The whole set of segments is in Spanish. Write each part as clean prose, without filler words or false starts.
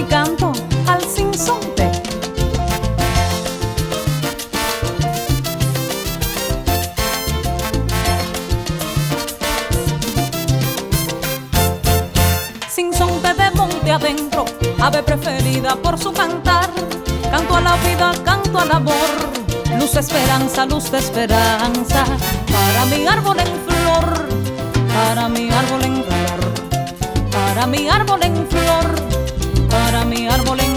mi canto al sinsonte. Sinsonte de monte adentro, ave preferida por su cantar. Canto a la vida, canto al amor, luz, esperanza, luz de esperanza. Para mi árbol en flor, para mi árbol en flor, para mi árbol en flor, para mi árbol en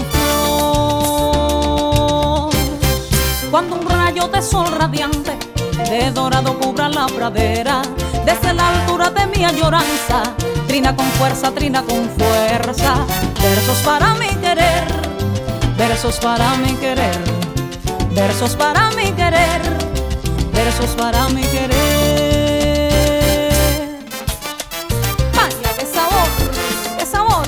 flor. Cuando un rayo de sol radiante de dorado cubra la pradera, desde la altura de mi añoranza, trina con fuerza, trina con fuerza. Versos para mi querer, versos para mi querer, versos para mi querer, versos para mi querer. Vaya, qué sabor, qué sabor.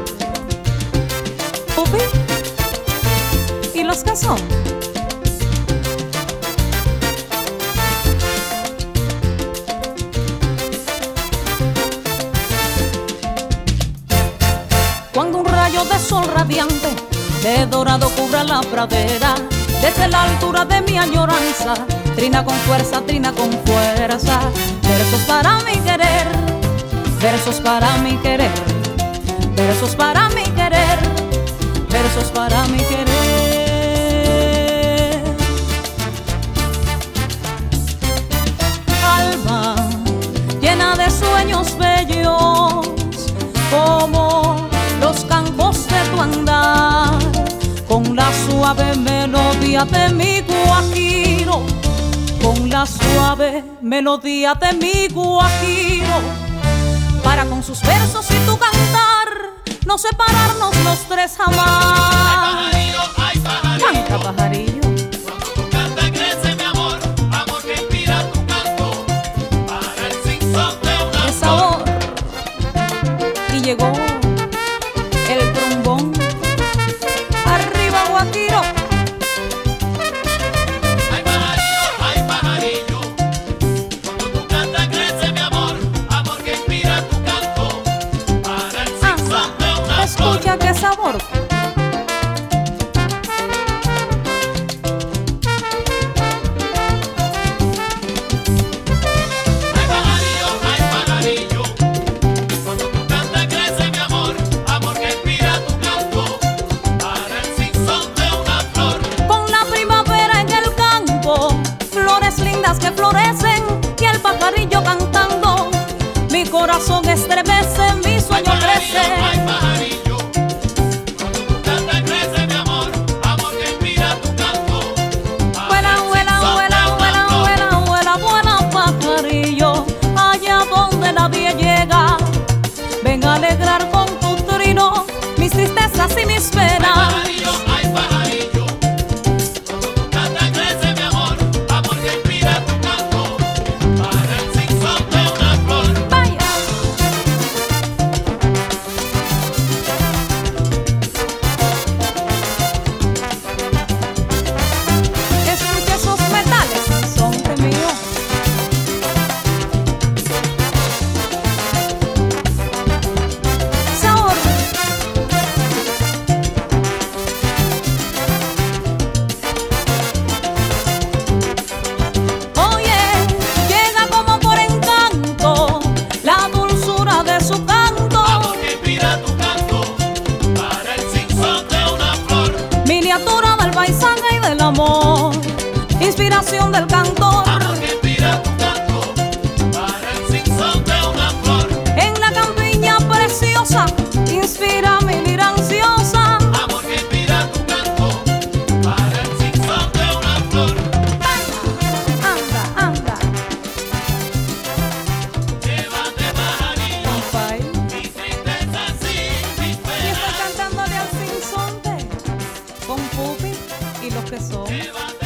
Pupi, ¿y los que son? Cuando un rayo de sol radiante de dorado cubra la pradera, desde la altura de mi añoranza, trina con fuerza, trina con fuerza. Versos para mi querer, versos para mi querer, versos para mi querer, versos para mi querer. Alma llena de sueños bellos, como los campos de tu andar, con la suave melodía de mi guajiro, con la suave melodía de mi guajiro, para con sus versos y tu cantar no separarnos los tres jamás. Ay, pajarillo, Canta, pajarillo. cuando tú cantas crece mi amor, amor que inspira tu canto, para el sinsonte una ¡Qué flor. sabor! Y llegó el trombón. Arriba, guajiro. Ay, pajarillo, cuando tú cantas crece mi amor, amor que inspira tu canto, para el sinsonte una flor. Escucha qué sabor. Ay, pajarillo, cuando tú cantas crece mi amor, amor que inspira tu canto, para el sinsonte una flor. Con la primavera en el campo, flores lindas que florecen y el pajarillo cantando, mi corazón estremece, mi sueño crece. Ay, pajarillo, cuando tú cantas crece mi amor, amor que inspira tu canto, Vuela, para el vuela, sinsonte vuela, una vuela, flor. vuela, vuela, vuela, pajarillo, allá donde nadie llega. Ven a alegrar con tu trino mis tristezas y mis penas. Ay, pajarillo, cuando tú cantas crece mi amor, amor que inspira tu canto, para el sinsonte una flor. Vaya. Escucha esos metales, son de mío. Sabor. Oye, llega como por encanto la dulzura de su canto. Amor que inspira tu canto, para el sinsonte una flor. Miniatura del paisaje y del amor, inspiración del cantor. Amor que inspira tu canto, para el sinsonte una flor. En la campiña preciosa, inspira mi lira ansiosa. Amor que inspira tu canto, para el sinsonte una flor. Anda, anda, Llévate, pajarillo, compay. mi tristeza sin mis Y penas. estoy cantándole al sinsonte con Pupi y los que son. Llévate,